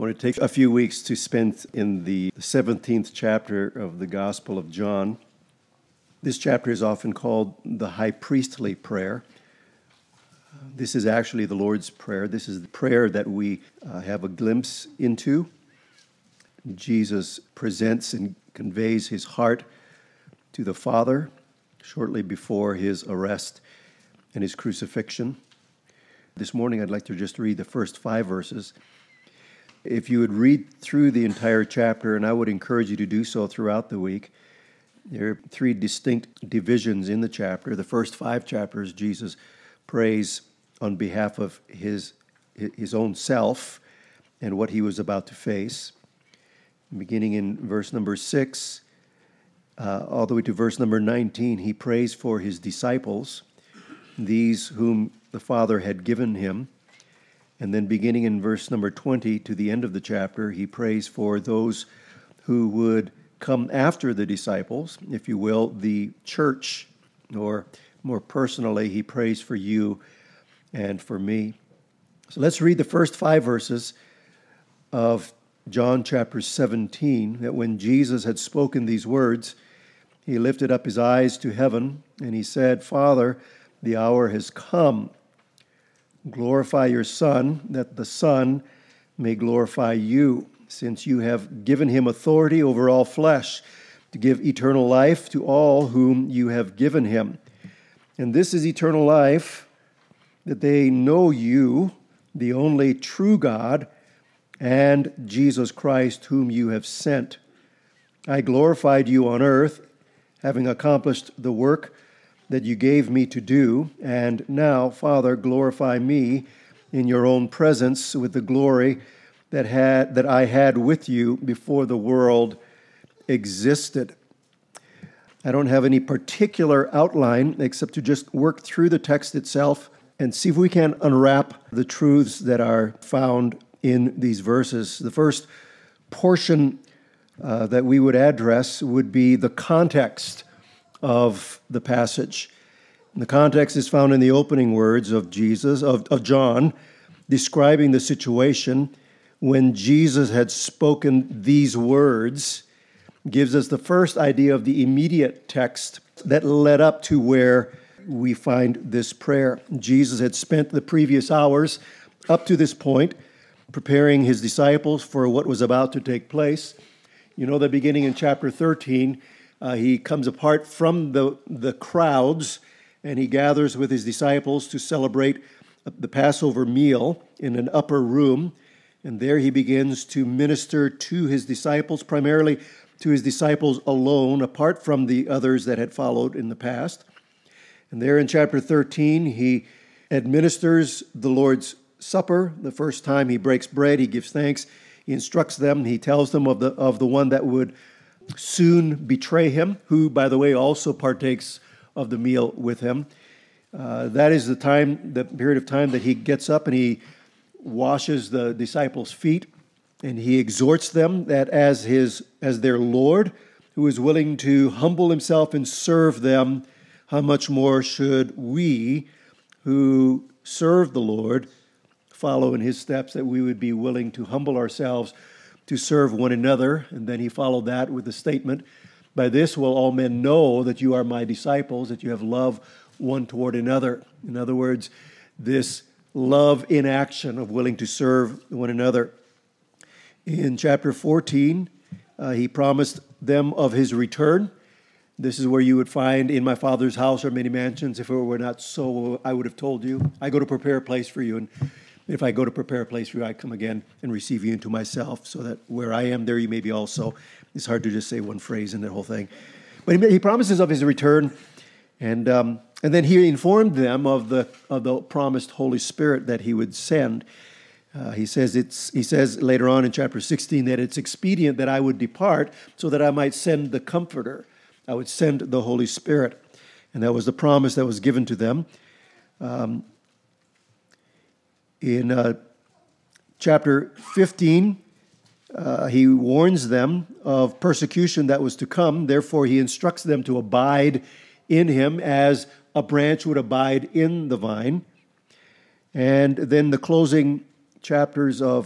I want to take a few weeks to spend in the 17th chapter of the Gospel of John. This chapter is often called the high priestly prayer. This is actually the Lord's Prayer. This is the prayer that we have a glimpse into. Jesus presents and conveys his heart to the Father shortly before his arrest and his crucifixion. This morning I'd like to just read the first 5 verses. If you would read through the entire chapter, and I would encourage you to do so throughout the week, there are 3 distinct divisions in the chapter. The first 5 chapters, Jesus prays on behalf of his own self and what he was about to face. Beginning in verse number 6, all the way to verse number 19, he prays for his disciples, these whom the Father had given him. And then beginning in verse number 20 to the end of the chapter, he prays for those who would come after the disciples, if you will, the church, or more personally, he prays for you and for me. So let's read the first 5 verses of John chapter 17, that when Jesus had spoken these words, he lifted up his eyes to heaven, and he said, Father, the hour has come. Glorify your Son, that the Son may glorify you, since you have given him authority over all flesh, to give eternal life to all whom you have given him. And this is eternal life, that they know you, the only true God, and Jesus Christ, whom you have sent. I glorified you on earth, having accomplished the work that you gave me to do, and now, Father, glorify me in your own presence with the glory that I had with you before the world existed. I don't have any particular outline except to just work through the text itself and see if we can unwrap the truths that are found in these verses. The first portion that we would address would be the context of the passage. And the context is found in the opening words of John, describing the situation when Jesus had spoken these words, gives us the first idea of the immediate text that led up to where we find this prayer. Jesus had spent the previous hours up to this point preparing his disciples for what was about to take place. You know that beginning in chapter 13, he comes apart from the crowds, and he gathers with his disciples to celebrate the Passover meal in an upper room. And there he begins to minister to his disciples, primarily to his disciples alone, apart from the others that had followed in the past. And there in chapter 13, he administers the Lord's Supper. The first time he breaks bread, he gives thanks. He instructs them. He tells them of the one that would soon betray him, who, by the way, also partakes of the meal with him. That is the period of time that he gets up and he washes the disciples' feet, and he exhorts them that as their Lord, who is willing to humble himself and serve them, how much more should we, who serve the Lord, follow in his steps, that we would be willing to humble ourselves to serve one another. And then he followed that with the statement, by this will all men know that you are my disciples, that you have love one toward another. In other words, this love in action of willing to serve one another. In chapter 14, he promised them of his return. This is where you would find, in my Father's house are many mansions. If it were not so, I would have told you. I go to prepare a place for you, and if I go to prepare a place for you, I come again and receive you into myself, so that where I am, there you may be also. It's hard to just say one phrase in that whole thing. But he promises of his return, and then he informed them of the promised Holy Spirit that he would send. He says later on in chapter 16 that it's expedient that I would depart so that I might send the Comforter. I would send the Holy Spirit. And that was the promise that was given to them. In chapter 15, he warns them of persecution that was to come. Therefore, he instructs them to abide in him as a branch would abide in the vine. And then the closing chapters of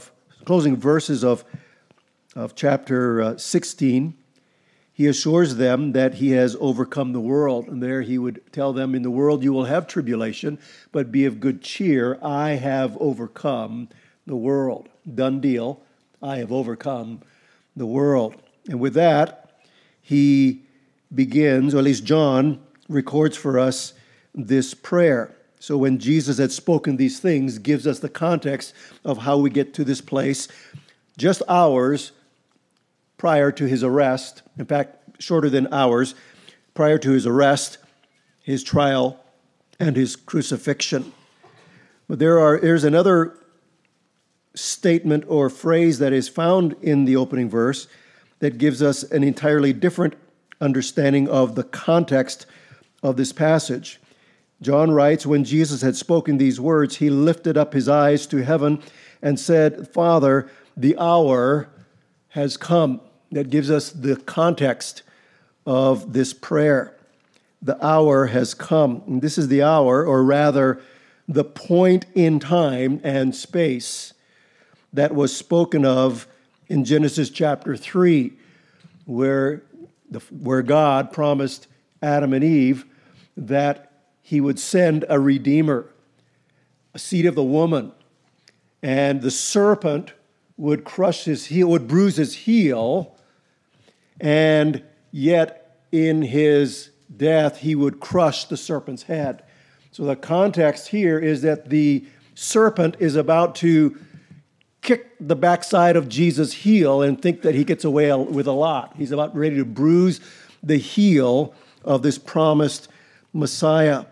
closing verses of chapter 16, he assures them that he has overcome the world. And there he would tell them, in the world you will have tribulation, but be of good cheer. I have overcome the world. Done deal. I have overcome the world. And with that, he begins, or at least John records for us this prayer. So when Jesus had spoken these things, gives us the context of how we get to this place, just hours prior to his arrest, in fact, shorter than hours, prior to his arrest, his trial, and his crucifixion. But there's another statement or phrase that is found in the opening verse that gives us an entirely different understanding of the context of this passage. John writes, when Jesus had spoken these words, he lifted up his eyes to heaven and said, Father, the hour has come. That gives us the context of this prayer. The hour has come. And this is the hour, or rather, the point in time and space that was spoken of in Genesis chapter 3, where God promised Adam and Eve that he would send a redeemer, a seed of the woman, and the serpent would crush his heel, would bruise his heel, and yet in his death he would crush the serpent's head. So the context here is that the serpent is about to kick the backside of Jesus' heel and think that he gets away with a lot. He's about ready to bruise the heel of this promised Messiah.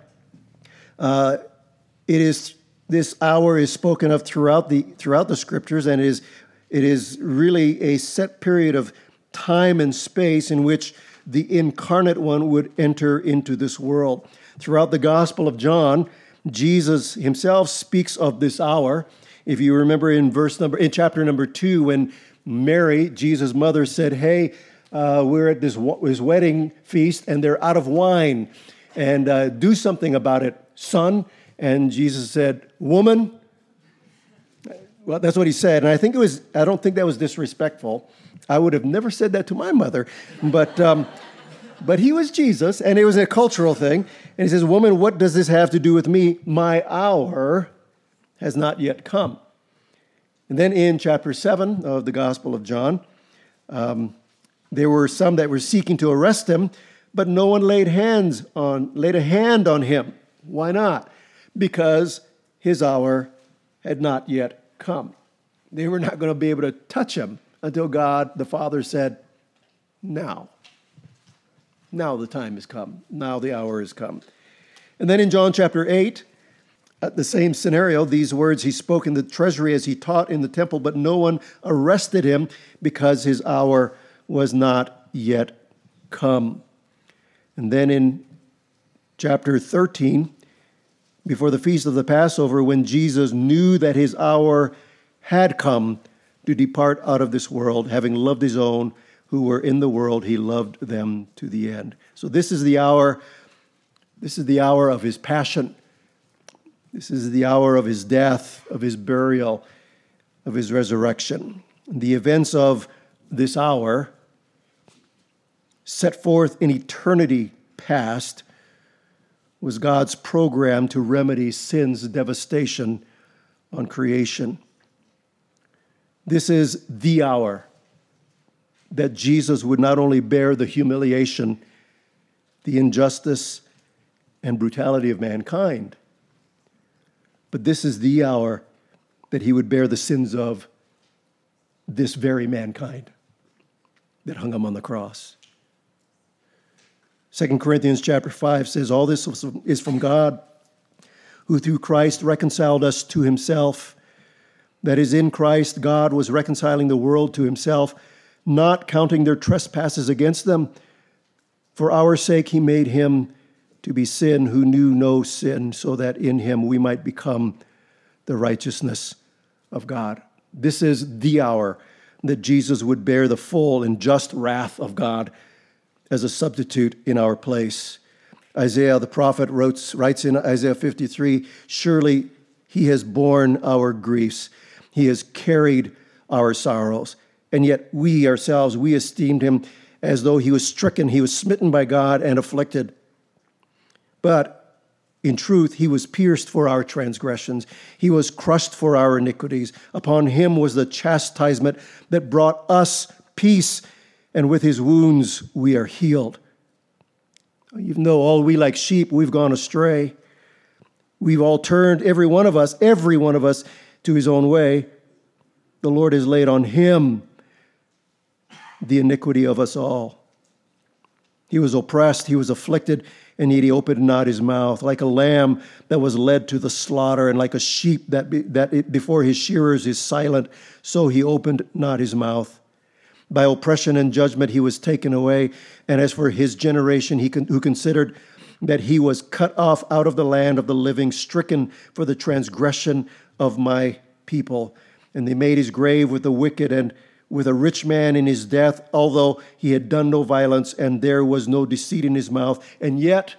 This hour is spoken of throughout the scriptures, and it is really a set period of time and space in which the incarnate one would enter into this world. Throughout the Gospel of John, Jesus himself speaks of this hour. If you remember in chapter number 2, when Mary, Jesus' mother, said, "Hey, we're at this wedding feast, and they're out of wine, and do something about it, son." And Jesus said, "Woman." Well, that's what he said, and I don't think that was disrespectful. I would have never said that to my mother, but he was Jesus, and it was a cultural thing. And he says, "Woman, what does this have to do with me? My hour has not yet come." And then in chapter 7 of the Gospel of John, there were some that were seeking to arrest him, but no one laid a hand on him. Why not? Because his hour had not yet come. They were not going to be able to touch him until God, the Father, said, now the time has come. Now the hour has come. And then in John chapter 8, at the same scenario, these words he spoke in the treasury as he taught in the temple, but no one arrested him because his hour was not yet come. And then in chapter 13, before the feast of the Passover, when Jesus knew that his hour had come to depart out of this world, having loved his own who were in the world, he loved them to the end. So this is the hour of his passion. This is the hour of his death, of his burial, of his resurrection. The events of this hour, set forth in eternity past, was God's program to remedy sin's devastation on creation. This is the hour that Jesus would not only bear the humiliation, the injustice, and brutality of mankind, but this is the hour that he would bear the sins of this very mankind that hung him on the cross. 2 Corinthians chapter 5 says, all this is from God, who through Christ reconciled us to himself. That is, in Christ, God was reconciling the world to himself, not counting their trespasses against them. For our sake he made him to be sin who knew no sin, so that in him we might become the righteousness of God. This is the hour that Jesus would bear the full and just wrath of God as a substitute in our place. Isaiah the prophet writes in Isaiah 53, surely he has borne our griefs. He has carried our sorrows. And yet we ourselves, we esteemed him as though he was stricken, he was smitten by God and afflicted. But in truth, he was pierced for our transgressions. He was crushed for our iniquities. Upon him was the chastisement that brought us peace, and with his wounds we are healed. Even though all we like sheep, we've gone astray. We've all turned, every one of us, to his own way. The Lord has laid on him the iniquity of us all. He was oppressed, he was afflicted, and yet he opened not his mouth. Like a lamb that was led to the slaughter, and like a sheep that before his shearers is silent, so he opened not his mouth. By oppression and judgment he was taken away. And as for his generation, who considered that he was cut off out of the land of the living, stricken for the transgression of my people. And they made his grave with the wicked and with a rich man in his death, although he had done no violence, and there was no deceit in his mouth. And yet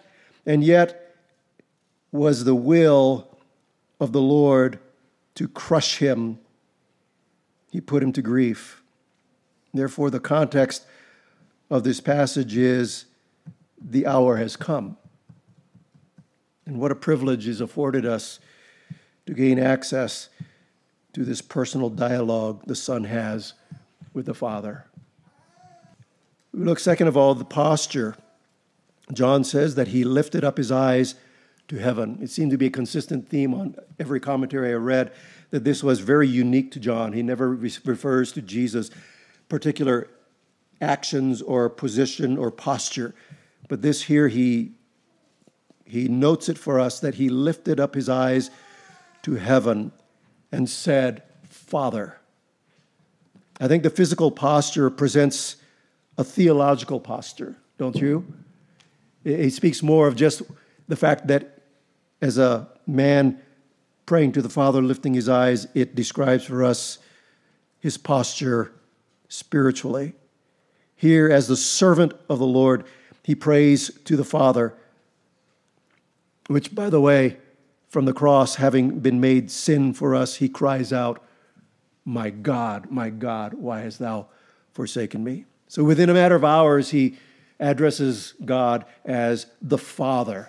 was the will of the Lord to crush him. He put him to grief. Therefore, the context of this passage is the hour has come. And what a privilege is afforded us to gain access to this personal dialogue the Son has with the Father. We look, second of all, the posture. John says that he lifted up his eyes to heaven. It seemed to be a consistent theme on every commentary I read, that this was very unique to John. He never refers to Jesus' particular actions or position or posture. But this here, he notes it for us that he lifted up his eyes to heaven and said, Father. I think the physical posture presents a theological posture, don't you? It speaks more of just the fact that as a man praying to the Father, lifting his eyes, it describes for us his posture spiritually. Here, as the servant of the Lord, he prays to the Father, which, by the way, from the cross, having been made sin for us, he cries out, my God, why hast thou forsaken me? So within a matter of hours, he addresses God as the Father.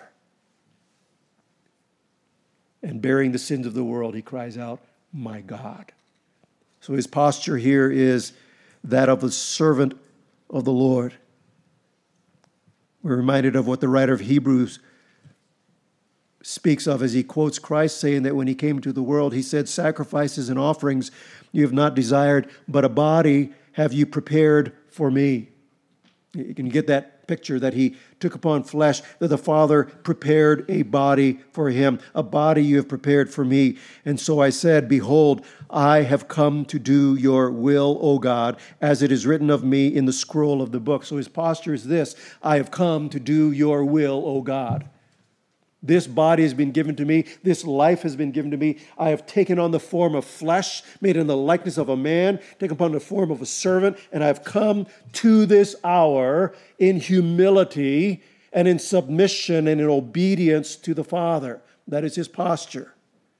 And bearing the sins of the world, he cries out, my God. So his posture here is that of the servant of the Lord. We're reminded of what the writer of Hebrews speaks of as he quotes Christ, saying that when he came to the world, he said, sacrifices and offerings you have not desired, but a body have you prepared for me. You can get that picture that he took upon flesh, that the Father prepared a body for him. A body you have prepared for me. And so I said, behold, I have come to do your will, O God, as it is written of me in the scroll of the book. So his posture is this: I have come to do your will, O God. This body has been given to me. This life has been given to me. I have taken on the form of flesh, made in the likeness of a man, taken upon the form of a servant, and I have come to this hour in humility and in submission and in obedience to the Father. That is his posture.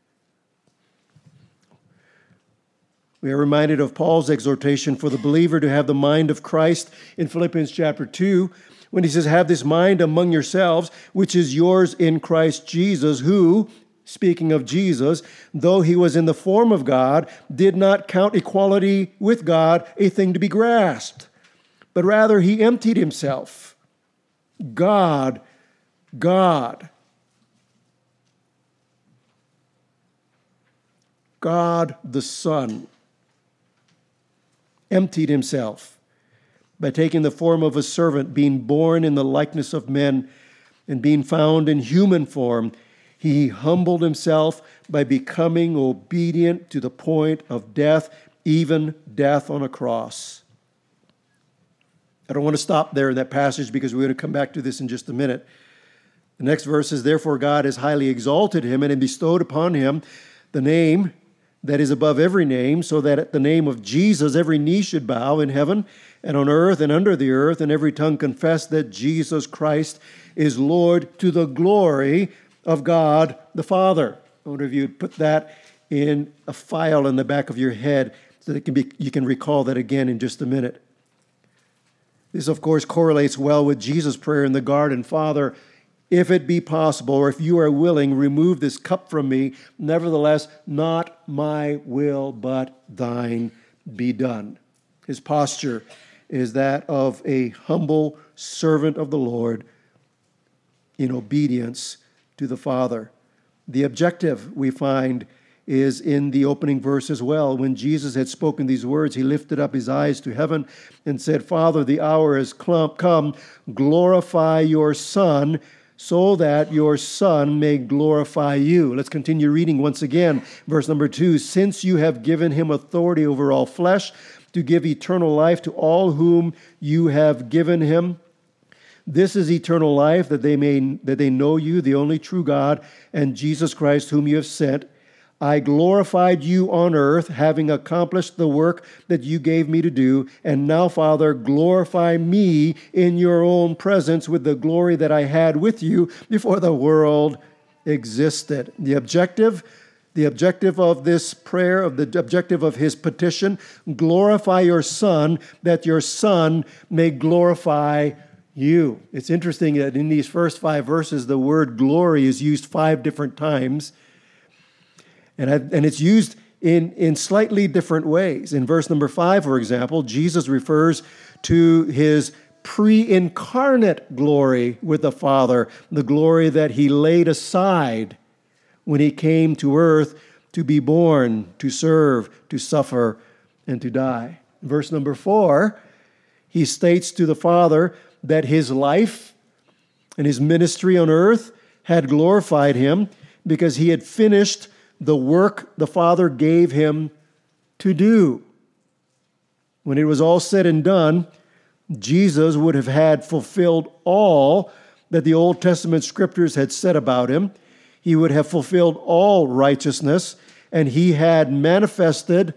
We are reminded of Paul's exhortation for the believer to have the mind of Christ in Philippians chapter 2, when he says, have this mind among yourselves, which is yours in Christ Jesus, who, speaking of Jesus, though he was in the form of God, did not count equality with God a thing to be grasped, but rather he emptied himself. God the Son emptied himself by taking the form of a servant, being born in the likeness of men, and being found in human form. He humbled himself by becoming obedient to the point of death, even death on a cross. I don't want to stop there in that passage because we're going to come back to this in just a minute. The next verse is, therefore God has highly exalted him and bestowed upon him the name that is above every name, so that at the name of Jesus every knee should bow in heaven and on earth and under the earth, and every tongue confess that Jesus Christ is Lord, to the glory of God the Father. I wonder if you'd put that in a file in the back of your head. so that you can recall that again in just a minute. This, of course, correlates well with Jesus' prayer in the garden. Father, if it be possible, or if you are willing, remove this cup from me. Nevertheless, not my will, but thine be done. His posture is that of a humble servant of the Lord in obedience to the Father. The objective, we find, is in the opening verse as well. When Jesus had spoken these words, he lifted up his eyes to heaven and said, Father, the hour has come. Glorify your Son, so that your Son may glorify you. Let's continue reading once again. Verse number 2, since you have given him authority over all flesh, to give eternal life to all whom you have given him. This is eternal life, that they know you, the only true God, and Jesus Christ, whom you have sent. I glorified you on earth, having accomplished the work that you gave me to do. And now, Father, glorify me in your own presence with the glory that I had with you before the world existed. The objective of this prayer, the objective of his petition, glorify your Son, that your Son may glorify you. It's interesting that in these first 5 verses, the word glory is used 5 different times. And it's used in slightly different ways. In verse number 5, for example, Jesus refers to his pre-incarnate glory with the Father, the glory that he laid aside when he came to earth to be born, to serve, to suffer, and to die. In verse number 4, he states to the Father that his life and his ministry on earth had glorified him because he had finished the work the Father gave him to do. When it was all said and done, Jesus would have had fulfilled all that the Old Testament scriptures had said about him. He would have fulfilled all righteousness, and he would have manifested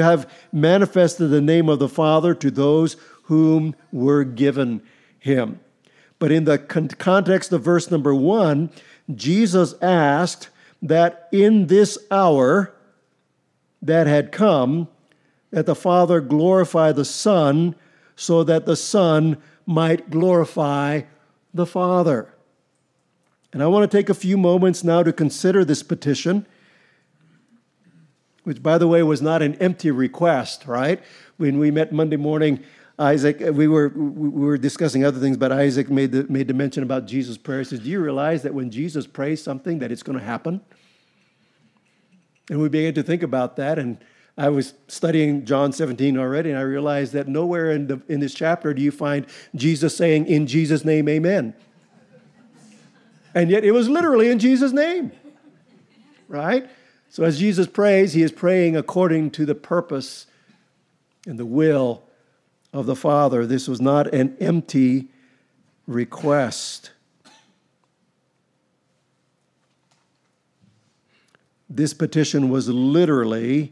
the name of the Father to those whom were given him. But in the context of verse number 1, Jesus asked that in this hour that had come, that the Father glorify the Son, so that the Son might glorify the Father. And I want to take a few moments now to consider this petition, which, by the way, was not an empty request, right? When we met Monday morning, Isaac, we were discussing other things, but Isaac made the mention about Jesus' prayer. He says, do you realize that when Jesus prays something, that it's going to happen? And we began to think about that, and I was studying John 17 already, and I realized that nowhere in this chapter do you find Jesus saying, in Jesus' name, amen. And yet it was literally in Jesus' name, right? So as Jesus prays, he is praying according to the purpose and the will of the Father. This was not an empty request. This petition was literally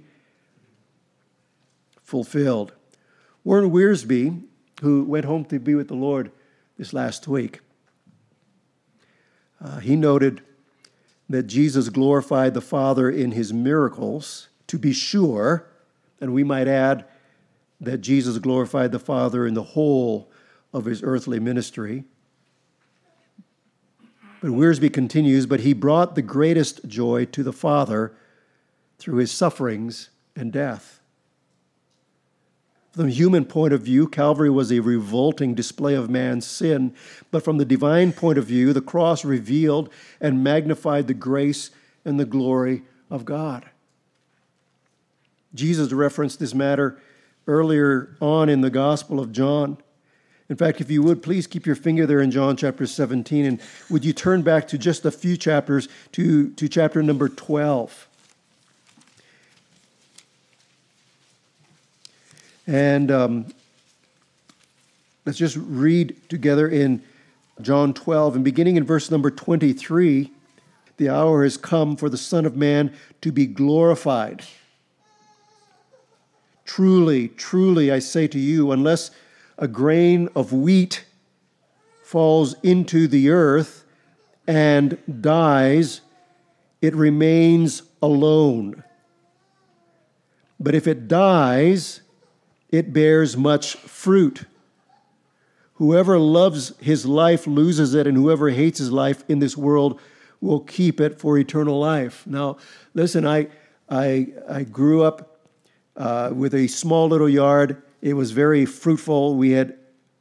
fulfilled. Warren Wiersbe, who went home to be with the Lord this last week, he noted that Jesus glorified the Father in his miracles, to be sure, and we might add that Jesus glorified the Father in the whole of his earthly ministry. But Wiersbe continues, but he brought the greatest joy to the Father through his sufferings and death. From the human point of view, Calvary was a revolting display of man's sin, but from the divine point of view, the cross revealed and magnified the grace and the glory of God. Jesus referenced this matter earlier on in the Gospel of John. In fact, if you would, please keep your finger there in John chapter 17, and would you turn back to just a few chapters to chapter number 12. And let's just read together in John 12, and beginning in verse number 23, the hour has come for the Son of Man to be glorified. Truly, truly, I say to you, unless a grain of wheat falls into the earth and dies, it remains alone. But if it dies, it bears much fruit. Whoever loves his life loses it, and whoever hates his life in this world will keep it for eternal life. Now, listen, I grew up with a small little yard. It was very fruitful. We had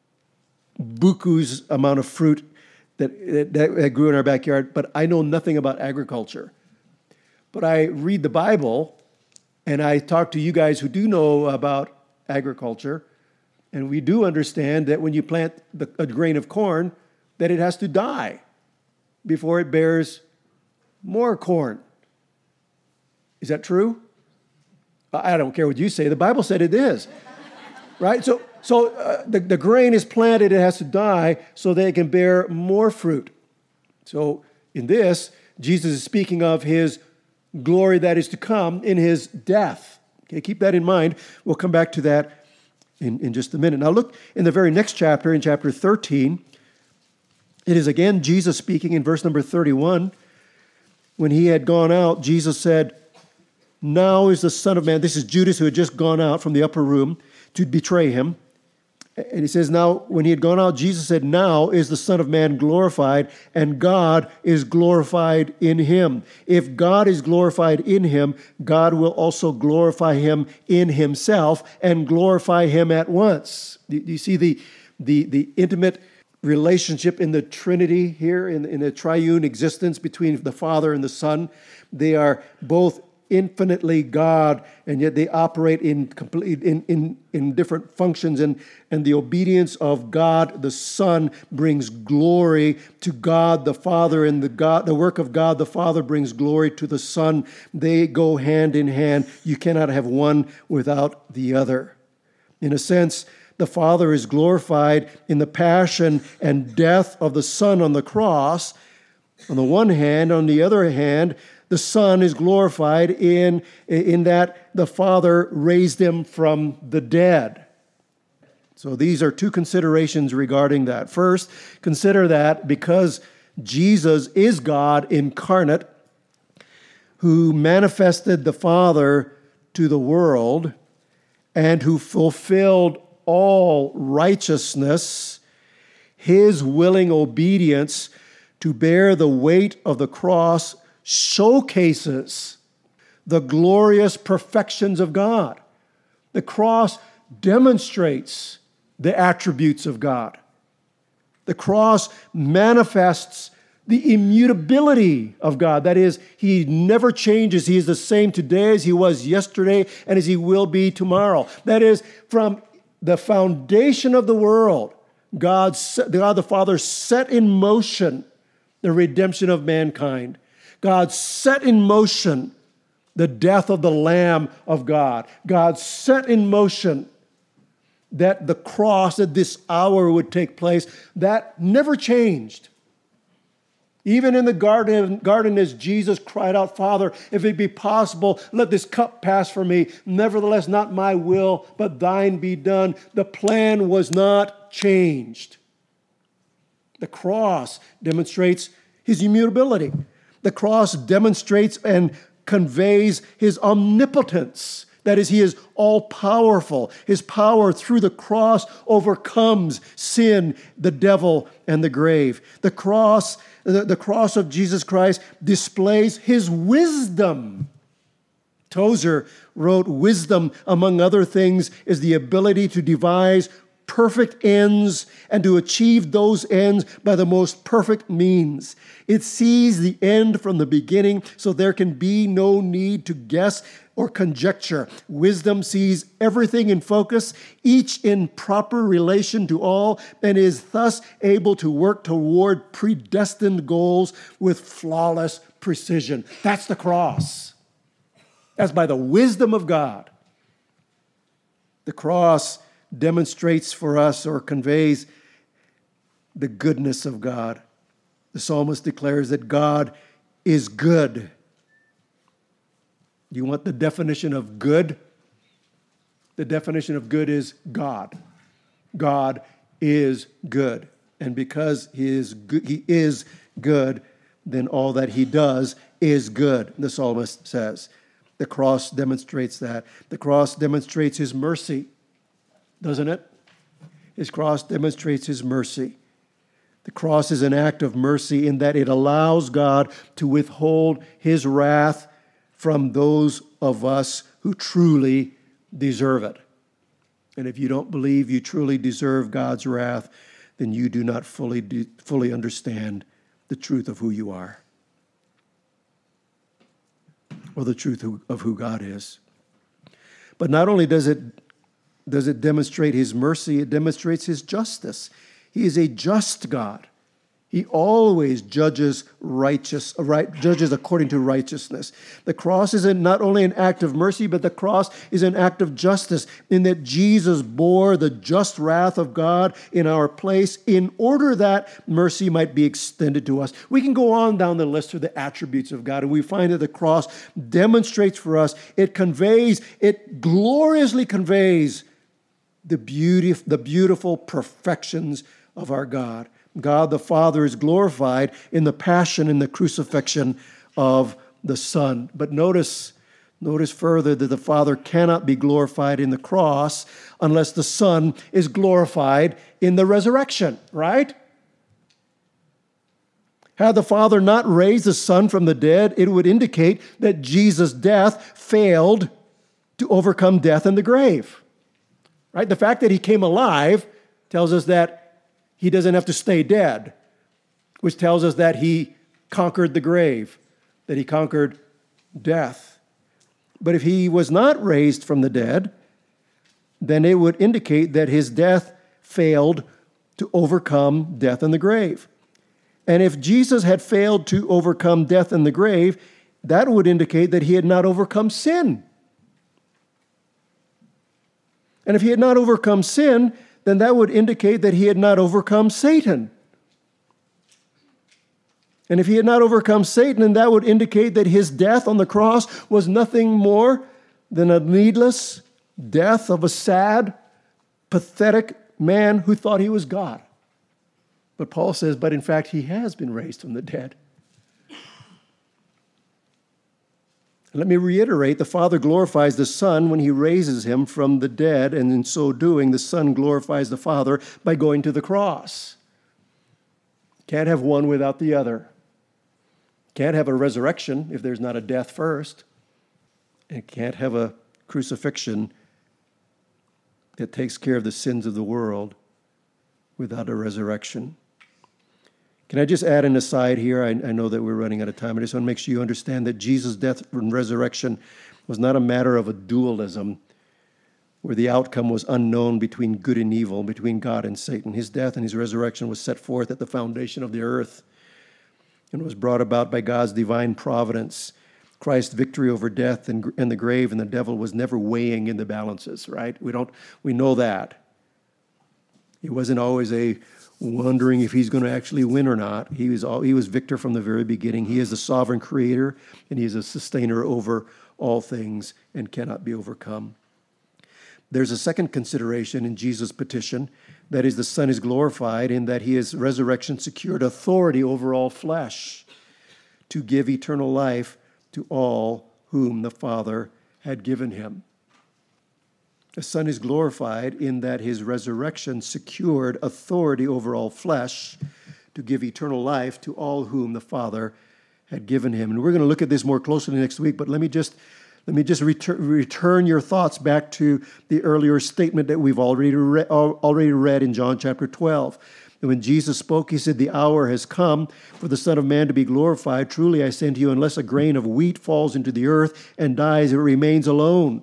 buku's amount of fruit that grew in our backyard, but I know nothing about agriculture. But I read the Bible, and I talk to you guys who do know about agriculture, and we do understand that when you plant a grain of corn, that it has to die before it bears more corn. Is that true? I don't care what you say. The Bible said it is, right? So the grain is planted, it has to die so that it can bear more fruit. So in this, Jesus is speaking of his glory that is to come in his death. Okay, keep that in mind. We'll come back to that in just a minute. Now look in the very next chapter, in chapter 13. It is again Jesus speaking in verse number 31. When he had gone out, Jesus said, "Now is the Son of Man." This is Judas, who had just gone out from the upper room to betray him. And he says, now, when he had gone out, Jesus said, "Now is the Son of Man glorified, and God is glorified in him. If God is glorified in him, God will also glorify him in himself and glorify him at once." Do you see the intimate relationship in the Trinity here, in the triune existence between the Father and the Son? They are both infinitely God, and yet they operate in different functions, and the obedience of God the Son brings glory to God the Father, and the work of God the Father brings glory to the Son. They go hand in hand. You cannot have one without the other. In a sense, the Father is glorified in the passion and death of the Son on the cross, on the one hand. On the other hand, the Son is glorified in that the Father raised him from the dead. So these are two considerations regarding that. First, consider that because Jesus is God incarnate, who manifested the Father to the world and who fulfilled all righteousness, his willing obedience to bear the weight of the cross showcases the glorious perfections of God. The cross demonstrates the attributes of God. The cross manifests the immutability of God. That is, he never changes. He is the same today as he was yesterday and as he will be tomorrow. That is, from the foundation of the world, God the Father set in motion the redemption of mankind. God set in motion the death of the Lamb of God. God set in motion that the cross at this hour would take place. That never changed. Even in the garden as Jesus cried out, "Father, if it be possible, let this cup pass from me. Nevertheless, not my will, but thine be done." The plan was not changed. The cross demonstrates his immutability. The cross demonstrates and conveys his omnipotence. That is, he is all-powerful. His power through the cross overcomes sin, the devil, and the grave. The cross of Jesus Christ displays his wisdom. Tozer wrote, "Wisdom, among other things, is the ability to devise perfect ends and to achieve those ends by the most perfect means. It sees the end from the beginning, so there can be no need to guess or conjecture. Wisdom sees everything in focus, each in proper relation to all, and is thus able to work toward predestined goals with flawless precision." That's the cross. That's by the wisdom of God. The cross demonstrates for us or conveys the goodness of God. The psalmist declares that God is good. You want the definition of good? The definition of good is God. God is good. And because he is good, then all that he does is good, the psalmist says. The cross demonstrates that. The cross demonstrates his mercy, doesn't it? His cross demonstrates his mercy. The cross is an act of mercy in that it allows God to withhold his wrath from those of us who truly deserve it. And if you don't believe you truly deserve God's wrath, then you do not fully understand the truth of who you are, or the truth of who God is. But not only does it demonstrate his mercy, it demonstrates his justice. He is a just God. He always judges according to righteousness. The cross is not only an act of mercy, but the cross is an act of justice in that Jesus bore the just wrath of God in our place in order that mercy might be extended to us. We can go on down the list of the attributes of God, and we find that the cross demonstrates for us, it gloriously conveys the beautiful perfections of our God. God the Father is glorified in the passion and the crucifixion of the Son. But notice further that the Father cannot be glorified in the cross unless the Son is glorified in the resurrection, right? Had the Father not raised the Son from the dead, it would indicate that Jesus' death failed to overcome death and the grave. Right? The fact that he came alive tells us that he doesn't have to stay dead, which tells us that he conquered the grave, that he conquered death. But if he was not raised from the dead, then it would indicate that his death failed to overcome death and the grave. And if Jesus had failed to overcome death and the grave, that would indicate that he had not overcome sin. And if he had not overcome sin, then that would indicate that he had not overcome Satan. And if he had not overcome Satan, then that would indicate that his death on the cross was nothing more than a needless death of a sad, pathetic man who thought he was God. But Paul says, but in fact, he has been raised from the dead. Let me reiterate, the Father glorifies the Son when he raises him from the dead, and in so doing, the Son glorifies the Father by going to the cross. Can't have one without the other. Can't have a resurrection if there's not a death first. And can't have a crucifixion that takes care of the sins of the world without a resurrection. Can I just add an aside here? I know that we're running out of time. I just want to make sure you understand that Jesus' death and resurrection was not a matter of a dualism where the outcome was unknown between good and evil, between God and Satan. His death and his resurrection was set forth at the foundation of the earth and was brought about by God's divine providence. Christ's victory over death and the grave and the devil was never weighing in the balances, right? We know that. He wasn't always wondering if he's going to actually win or not. He was victor from the very beginning. He is the sovereign creator, and he is a sustainer over all things and cannot be overcome. There's a second consideration in Jesus' petition. That is, the Son is glorified in that his resurrection secured authority over all flesh to give eternal life to all whom the Father had given him. The Son is glorified in that his resurrection secured authority over all flesh to give eternal life to all whom the Father had given him. And we're going to look at this more closely next week, but let me just return your thoughts back to the earlier statement that we've already read in John chapter 12. And when Jesus spoke, he said, "The hour has come for the Son of Man to be glorified. Truly I say to you, unless a grain of wheat falls into the earth and dies, it remains alone.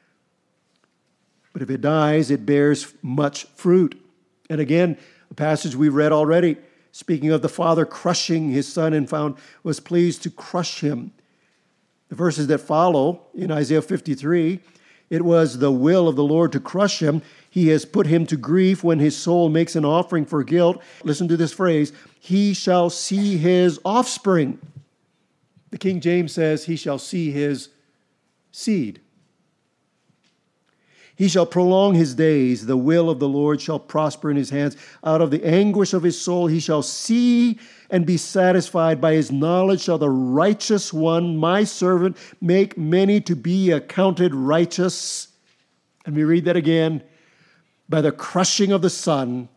But if it dies, it bears much fruit." And again, a passage we read already, speaking of the Father crushing his Son and was pleased to crush him. The verses that follow in Isaiah 53, it was the will of the Lord to crush him. He has put him to grief when his soul makes an offering for guilt. Listen to this phrase, he shall see his offspring. The King James says he shall see his seed. He shall prolong his days. The will of the Lord shall prosper in his hands. Out of the anguish of his soul he shall see and be satisfied. By his knowledge shall the righteous one, my servant, make many to be accounted righteous. And we read that again. By the crushing of the sun,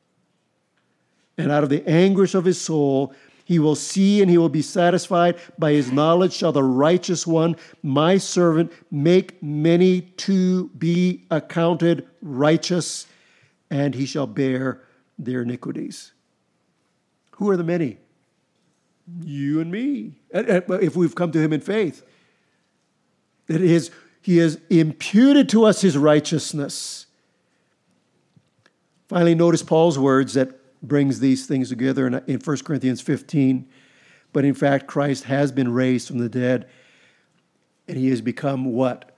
and out of the anguish of his soul, he will see and he will be satisfied. By his knowledge shall the righteous one, my servant, make many to be accounted righteous, and he shall bear their iniquities. Who are the many? You and me, if we've come to him in faith. That he has imputed to us his righteousness. Finally, notice Paul's words that brings these things together in 1 Corinthians 15. But in fact, Christ has been raised from the dead, and he has become what?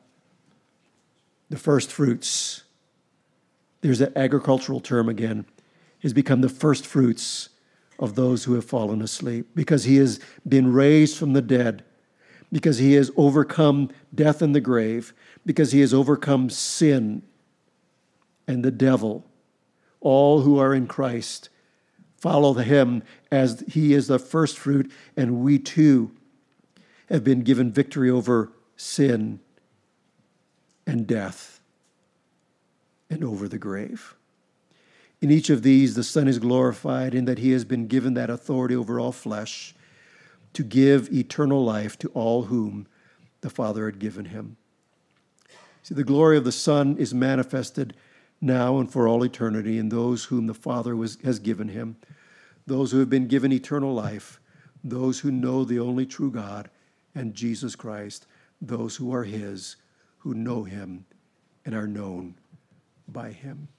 The first fruits. There's that agricultural term again. He has become the first fruits of those who have fallen asleep, because he has been raised from the dead, because he has overcome death and the grave, because he has overcome sin and the devil. All who are in Christ follow him as he is the first fruit, and we too have been given victory over sin and death and over the grave. In each of these, the Son is glorified in that he has been given that authority over all flesh to give eternal life to all whom the Father had given him. See, the glory of the Son is manifested now and for all eternity in those whom the Father has given him, those who have been given eternal life, those who know the only true God and Jesus Christ, those who are his, who know him and are known by him.